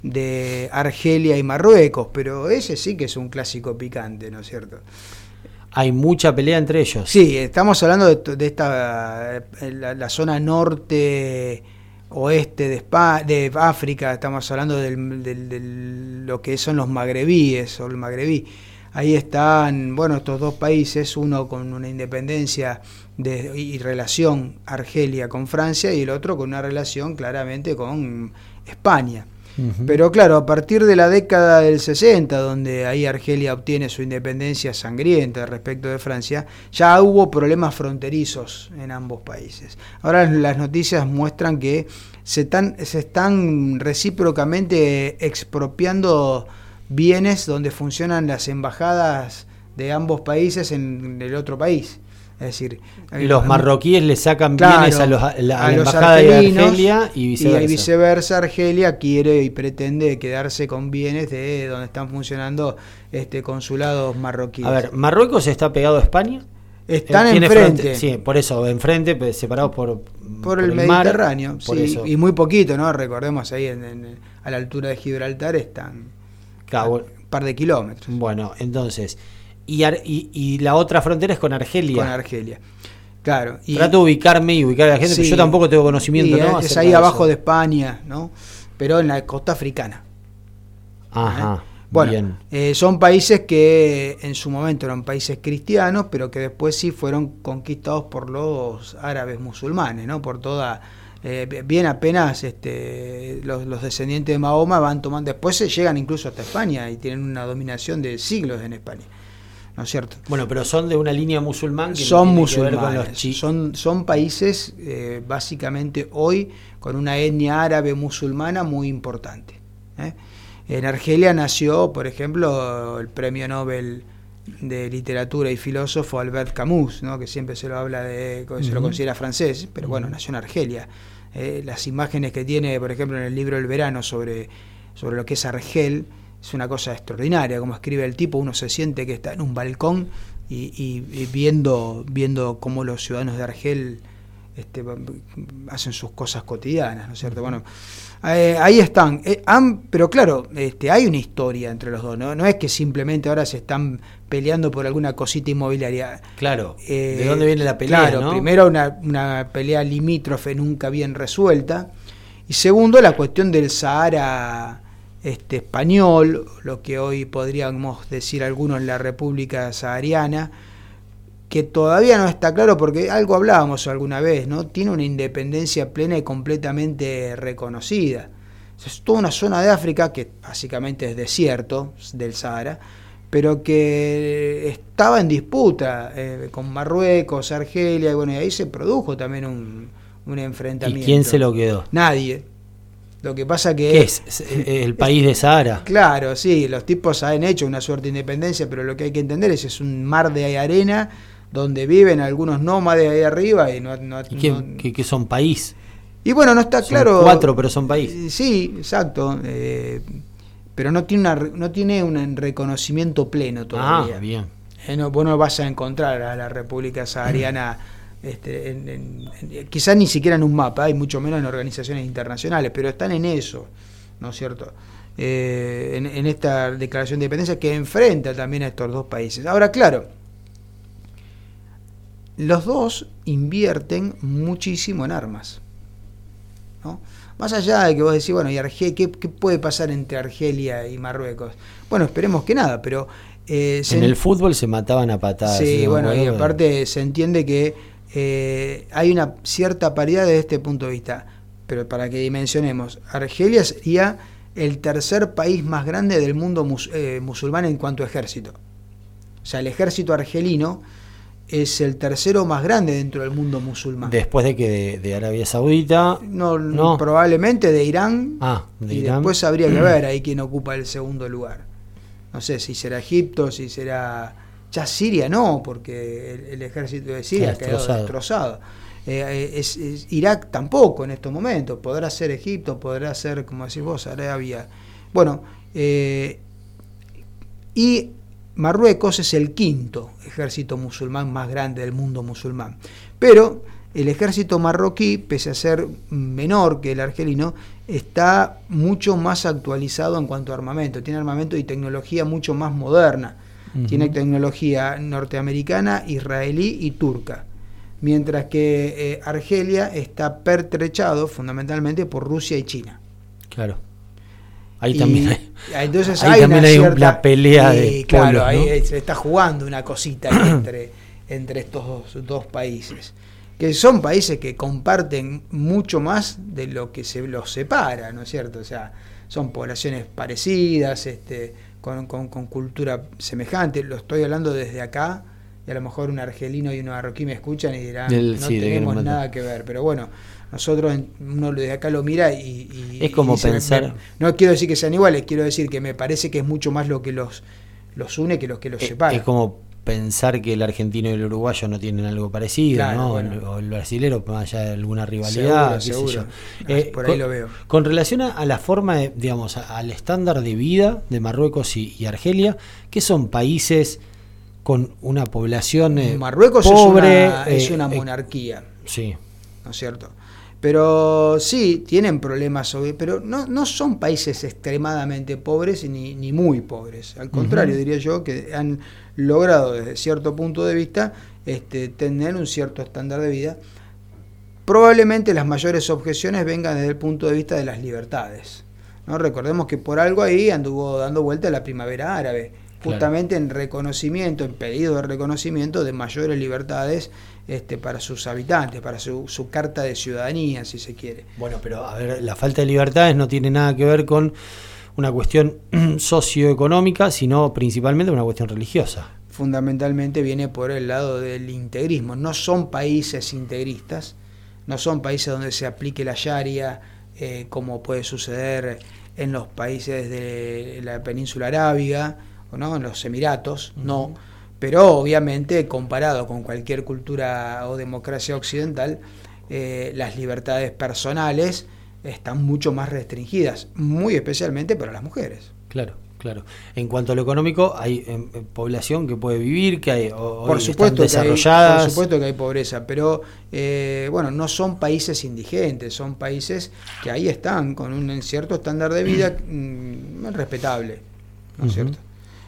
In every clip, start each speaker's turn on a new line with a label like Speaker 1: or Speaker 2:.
Speaker 1: de Argelia y Marruecos, pero ese sí que es un clásico picante, ¿no es cierto?
Speaker 2: Hay mucha pelea entre ellos.
Speaker 1: Sí, estamos hablando de esta la zona norte oeste de África, estamos hablando de lo que son los magrebíes o el magrebí. Ahí están, bueno, estos dos países, uno con una independencia y relación Argelia con Francia y el otro con una relación claramente con España. Uh-huh. Pero claro, a partir de la década del 60, donde ahí Argelia obtiene su independencia sangrienta respecto de Francia, ya hubo problemas fronterizos en ambos países. Ahora las noticias muestran que se están recíprocamente expropiando bienes donde funcionan las embajadas de ambos países en el otro país. Es decir,
Speaker 2: los marroquíes le sacan bienes a la embajada de Argelia y
Speaker 1: viceversa. Argelia quiere y pretende quedarse con bienes de donde están funcionando consulados marroquíes.
Speaker 2: A ver, ¿Marruecos está pegado a España?
Speaker 1: Están enfrente.
Speaker 2: Sí, por eso, enfrente, separados
Speaker 1: por el Mediterráneo.
Speaker 2: Mar, por
Speaker 1: sí,
Speaker 2: eso.
Speaker 1: Y muy poquito, ¿no? Recordemos ahí a la altura de Gibraltar están un par de kilómetros.
Speaker 2: Bueno, entonces... Y la otra frontera es con Argelia.
Speaker 1: Con Argelia, claro.
Speaker 2: Trato de ubicarme y ubicar a la gente, sí, pero yo tampoco tengo conocimiento, ¿no?
Speaker 1: Es ahí abajo de España, ¿no? Pero en la costa africana.
Speaker 2: Ajá.
Speaker 1: Bueno, son países que en su momento eran países cristianos, pero que después sí fueron conquistados por los árabes musulmanes, ¿no? Por toda... bien apenas los descendientes de Mahoma van tomando... Después se llegan incluso hasta España y tienen una dominación de siglos en España. ¿No es cierto?
Speaker 2: Bueno, pero son de una línea musulmán que
Speaker 1: son
Speaker 2: no
Speaker 1: musulmanes,
Speaker 2: que ver con los
Speaker 1: son países básicamente hoy con una etnia árabe musulmana muy importante. En Argelia nació, por ejemplo, el premio Nobel de literatura y filósofo Albert Camus, ¿no? Que siempre se lo habla se lo considera francés, pero bueno, nació en Argelia. Las imágenes que tiene, por ejemplo, en el libro El verano sobre lo que es Argel, es una cosa extraordinaria, como escribe el tipo, uno se siente que está en un balcón y viendo cómo los ciudadanos de Argel hacen sus cosas cotidianas, ¿no es cierto? Bueno, ahí están, pero claro, hay una historia entre los dos, ¿no? No es que simplemente ahora se están peleando por alguna cosita inmobiliaria.
Speaker 2: Claro, ¿de dónde viene la pelea?
Speaker 1: Claro,
Speaker 2: ¿no?
Speaker 1: Primero una pelea limítrofe nunca bien resuelta, y segundo la cuestión del Sahara español, lo que hoy podríamos decir algunos la República Sahariana, que todavía no está claro porque algo hablábamos alguna vez, ¿no? Tiene una independencia plena y completamente reconocida. Es toda una zona de África que básicamente es desierto del Sahara, pero que estaba en disputa con Marruecos, Argelia, y bueno, y ahí se produjo también un enfrentamiento.
Speaker 2: ¿Y quién se lo quedó?
Speaker 1: Nadie. Lo que pasa que...
Speaker 2: ¿Qué es? ¿El país de Sahara?
Speaker 1: Claro, sí, los tipos han hecho una suerte de independencia, pero lo que hay que entender es un mar de arena donde viven algunos nómades ahí arriba y no
Speaker 2: ¿Y qué son país?
Speaker 1: Y bueno, no está
Speaker 2: son
Speaker 1: claro...
Speaker 2: 4, pero son país.
Speaker 1: Sí, exacto. Pero no tiene un reconocimiento pleno todavía.
Speaker 2: Ah, bien.
Speaker 1: Vos no vas a encontrar a la República Sahariana... quizás ni siquiera en un mapa, y mucho menos en organizaciones internacionales, pero están en eso, ¿no es cierto? En esta declaración de independencia que enfrenta también a estos dos países. Ahora, claro, los dos invierten muchísimo en armas, ¿no? Más allá de que vos decís, bueno, ¿y qué puede pasar entre Argelia y Marruecos? Bueno, esperemos que nada, pero...
Speaker 2: en el fútbol se mataban a patadas.
Speaker 1: Sí, bueno, y aparte se entiende que hay una cierta paridad desde este punto de vista, pero para que dimensionemos, Argelia sería el tercer país más grande del mundo musulmán en cuanto a ejército. O sea, el ejército argelino es el tercero más grande dentro del mundo musulmán.
Speaker 2: Después de que de Arabia Saudita...
Speaker 1: No, probablemente de Irán.
Speaker 2: De
Speaker 1: y
Speaker 2: Irán.
Speaker 1: Después habría que ver ahí quién ocupa el segundo lugar. No sé si será Egipto, si será... Ya Siria no, porque el ejército de Siria ha quedado destrozado. Irak tampoco en estos momentos. Podrá ser Egipto, podrá ser, como decís vos, Arabia. Bueno, y Marruecos es el quinto ejército musulmán más grande del mundo musulmán. Pero el ejército marroquí, pese a ser menor que el argelino, está mucho más actualizado en cuanto a armamento, tiene armamento y tecnología mucho más moderna, tiene tecnología norteamericana, israelí y turca, mientras que Argelia está pertrechado fundamentalmente por Rusia y China.
Speaker 2: Claro. Ahí también
Speaker 1: entonces
Speaker 2: ahí también hay una pelea de
Speaker 1: claro,
Speaker 2: polos, ¿no?
Speaker 1: Ahí se está jugando una cosita entre estos dos países, que son países que comparten mucho más de lo que se los separa, ¿no es cierto? O sea, son poblaciones parecidas, con cultura semejante. Lo estoy hablando desde acá, y a lo mejor un argelino y un marroquí me escuchan y dirán, no tenemos nada que ver, pero bueno, nosotros, uno desde acá lo mira y
Speaker 2: es como
Speaker 1: dice,
Speaker 2: pensar...
Speaker 1: no quiero decir que sean iguales, quiero decir que me parece que es mucho más lo que los une que lo que los separa.
Speaker 2: Es como pensar que el argentino y el uruguayo no tienen algo parecido,
Speaker 1: claro,
Speaker 2: ¿no?
Speaker 1: Bueno.
Speaker 2: O el brasilero, más allá de alguna rivalidad.
Speaker 1: Seguro. Por ahí lo veo.
Speaker 2: Con relación a la forma, digamos, al estándar de vida de Marruecos y Argelia, que son países con una población
Speaker 1: Marruecos
Speaker 2: pobre,
Speaker 1: es una monarquía,
Speaker 2: sí,
Speaker 1: ¿no es cierto? Pero sí, tienen problemas, pero no son países extremadamente pobres ni muy pobres. Al contrario, diría yo que han logrado desde cierto punto de vista tener un cierto estándar de vida. Probablemente las mayores objeciones vengan desde el punto de vista de las libertades, ¿no? Recordemos que por algo ahí anduvo dando vuelta la primavera árabe, justamente en reconocimiento, en pedido de reconocimiento de mayores libertades para sus habitantes, para su carta de ciudadanía, si se quiere.
Speaker 2: Bueno, pero a ver, la falta de libertades no tiene nada que ver con una cuestión socioeconómica, sino principalmente una cuestión religiosa.
Speaker 1: Fundamentalmente viene por el lado del integrismo. No son países integristas, no son países donde se aplique la Sharia, como puede suceder en los países de la península arábiga, ¿no? En los Emiratos, no. Pero obviamente comparado con cualquier cultura o democracia occidental, las libertades personales están mucho más restringidas, muy especialmente para las mujeres.
Speaker 2: Claro. En cuanto a lo económico, hay población que puede vivir, que hay
Speaker 1: por supuesto desarrolladas. Por supuesto que hay pobreza, pero no son países indigentes, son países que ahí están con un cierto estándar de vida respetable, ¿no es cierto?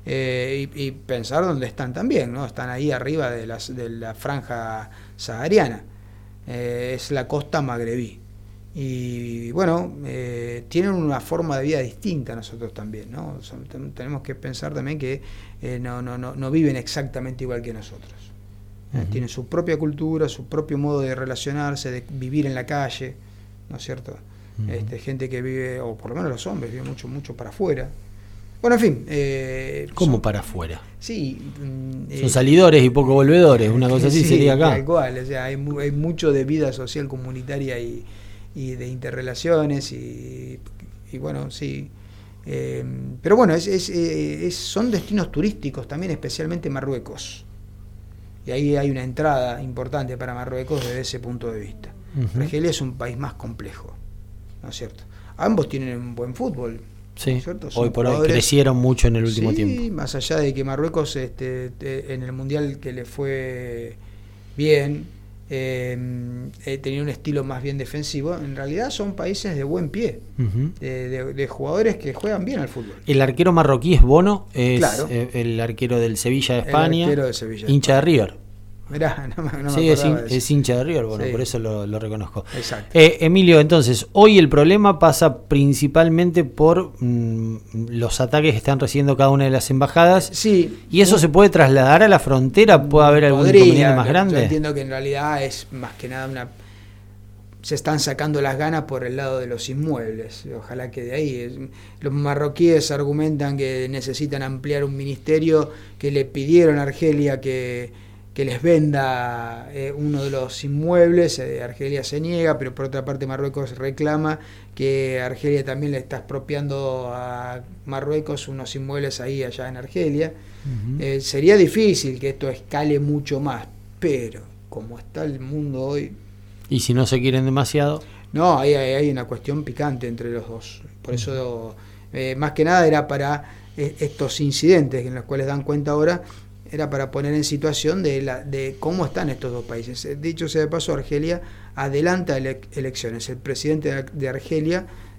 Speaker 1: Y pensar dónde están también, ¿no? Están ahí arriba de la franja sahariana, es la costa magrebí. Y bueno, tienen una forma de vida distinta a nosotros también, ¿no? Tenemos que pensar también que no viven exactamente igual que nosotros. Tienen su propia cultura, su propio modo de relacionarse, de vivir en la calle, ¿no es cierto? Gente que vive, o por lo menos los hombres, viven mucho para afuera. Bueno, en fin.
Speaker 2: ¿Cómo para afuera?
Speaker 1: Sí.
Speaker 2: Son salidores y poco volvedores, una cosa así sería acá.
Speaker 1: Tal cual, o sea, hay mucho de vida social comunitaria y de interrelaciones y bueno, sí. Pero bueno, son destinos turísticos también, especialmente Marruecos. Y ahí hay una entrada importante para Marruecos desde ese punto de vista. Argelia es un país más complejo, ¿no es cierto? Ambos tienen un buen fútbol.
Speaker 2: Sí, hoy por hoy crecieron mucho en el último tiempo.
Speaker 1: Sí, más allá de que Marruecos en el Mundial que le fue bien, tenía un estilo más bien defensivo, en realidad son países de buen pie, de jugadores que juegan bien al fútbol.
Speaker 2: El arquero marroquí es Bono, es
Speaker 1: claro.
Speaker 2: El arquero del Sevilla de España,
Speaker 1: el arquero de Sevilla,
Speaker 2: hincha de River.
Speaker 1: Mirá, no me
Speaker 2: sí, es hincha de River, bueno, sí. Por eso lo reconozco.
Speaker 1: Exacto.
Speaker 2: Emilio, entonces, hoy el problema pasa principalmente por los ataques que están recibiendo cada una de las embajadas.
Speaker 1: Sí.
Speaker 2: ¿Y eso se puede trasladar a la frontera? ¿Puede haber algún inconveniente más grande?
Speaker 1: Yo entiendo que en realidad es más que nada se están sacando las ganas por el lado de los inmuebles. Ojalá que de ahí. Los marroquíes argumentan que necesitan ampliar un ministerio, que le pidieron a Argelia que les venda uno de los inmuebles. Argelia se niega, pero por otra parte Marruecos reclama que Argelia también le está expropiando a Marruecos unos inmuebles allá en Argelia. Sería difícil que esto escale mucho más, pero como está el mundo hoy...
Speaker 2: ¿Y si no se quieren demasiado?
Speaker 1: No, hay una cuestión picante entre los dos. Por eso, más que nada era para estos incidentes en los cuales dan cuenta ahora, era para poner en situación de cómo están estos dos países. Dicho sea de paso, Argelia adelanta elecciones. El presidente de Argelia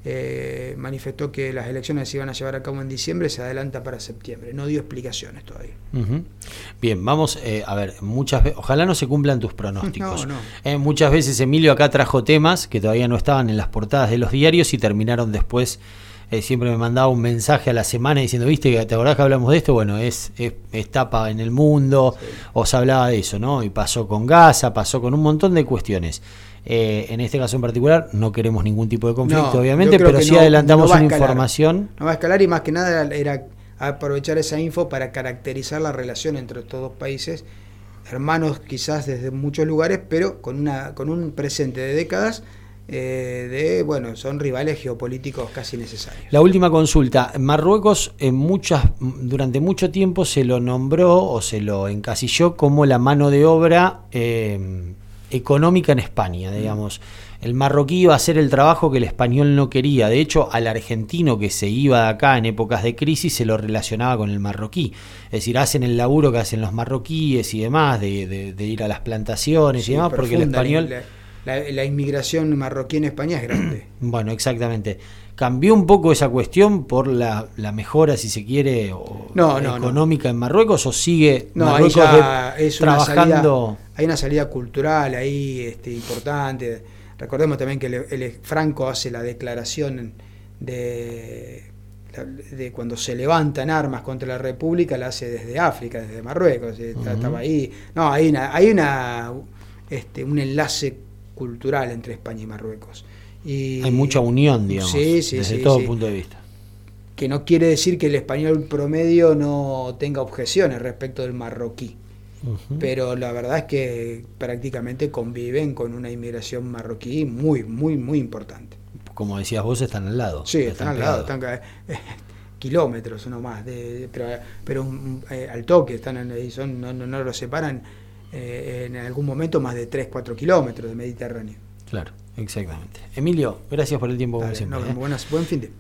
Speaker 1: manifestó que las elecciones se iban a llevar a cabo en diciembre, se adelanta para septiembre. No dio explicaciones todavía.
Speaker 2: Bien, vamos a ver, ojalá no se cumplan tus pronósticos.
Speaker 1: No.
Speaker 2: Muchas veces Emilio acá trajo temas que todavía no estaban en las portadas de los diarios y terminaron después. Siempre me mandaba un mensaje a la semana diciendo, ¿viste? ¿Te acordás que hablamos de esto? Bueno, es tapa en el mundo, sí. O se hablaba de eso, ¿no? Y pasó con Gaza, pasó con un montón de cuestiones. En este caso en particular no queremos ningún tipo de conflicto, obviamente, pero sí adelantamos una información.
Speaker 1: No va a escalar, y más que nada era aprovechar esa info para caracterizar la relación entre estos dos países, hermanos quizás desde muchos lugares, pero con un presente de décadas. Son rivales geopolíticos casi necesarios.
Speaker 2: La última consulta. Marruecos durante mucho tiempo se lo nombró o se lo encasilló como la mano de obra económica en España, digamos. El marroquí iba a hacer el trabajo que el español no quería. De hecho, al argentino que se iba de acá en épocas de crisis se lo relacionaba con el marroquí. Es decir, hacen el laburo que hacen los marroquíes y demás, de ir a las plantaciones, sí, y demás, porque el español...
Speaker 1: La inmigración marroquí en España es grande.
Speaker 2: Bueno, exactamente. ¿Cambió un poco esa cuestión por la mejora, si se quiere, económica en Marruecos, o sigue Marruecos trabajando?
Speaker 1: Hay una salida cultural ahí importante. Recordemos también que el Franco hace la declaración de cuando se levantan armas contra la República, la hace desde África, desde Marruecos. Estaba ahí. No, hay un enlace cultural entre España y Marruecos. Hay
Speaker 2: mucha unión, digamos, desde todo punto de vista.
Speaker 1: Que no quiere decir que el español promedio no tenga objeciones respecto del marroquí. Pero la verdad es que prácticamente conviven con una inmigración marroquí muy, muy, muy importante.
Speaker 2: Como decías vos, están al lado.
Speaker 1: Sí, están al lado, están kilómetros no más, pero al toque, están ahí, no lo separan en algún momento más de 3-4 kilómetros del Mediterráneo.
Speaker 2: Claro, exactamente. Emilio, gracias por el tiempo.
Speaker 1: Dale, como siempre. Buen fin de